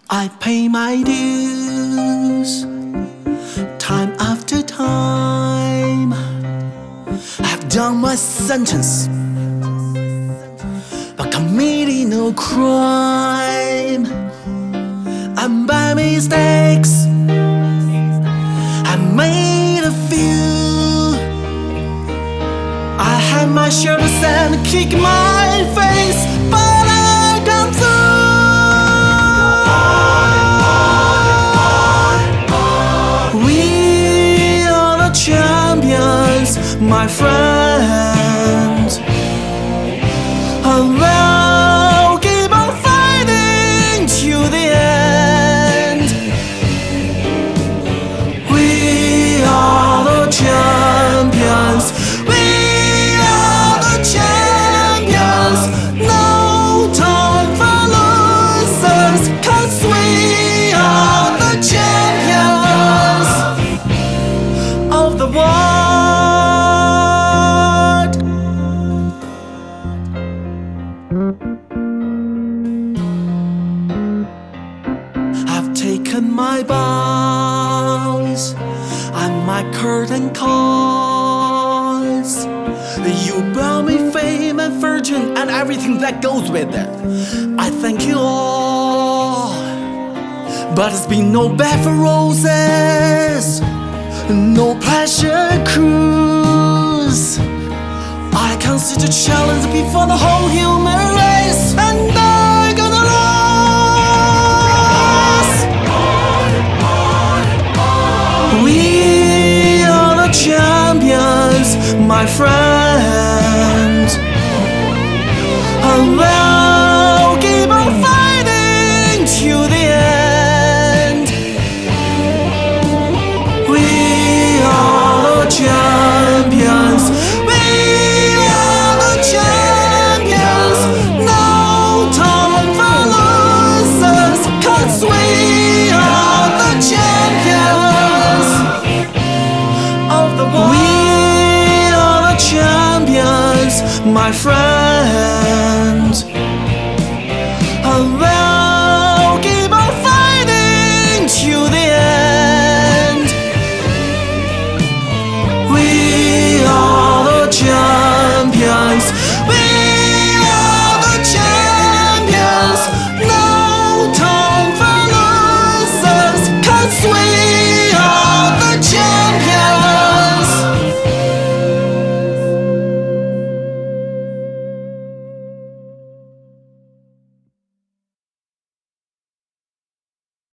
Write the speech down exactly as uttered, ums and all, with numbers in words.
I pay my dues time after time. I've done my sentence but committing no crime. And by mistakes I made a few. I had my share of sand kick my face, but I come through. We are the champions, my friend, and we'll keep on fighting to the end. We are the champions. We are the champions. No time for losers, 'cause we are the champions of the world. I've taken my bows and my curtain calls. You brought me fame and fortune and everything that goes with it. I thank you all, but it's been no bed for roses, no pleasure cruise. I consider challenge before the whole human race, and I'm gonna lose. We are the champions, my friend, and we'll keep on fighting to the end. We are the champions. We are the champions. No time for losers, 'cause we are the champions of the world. We are the champions, my friend, and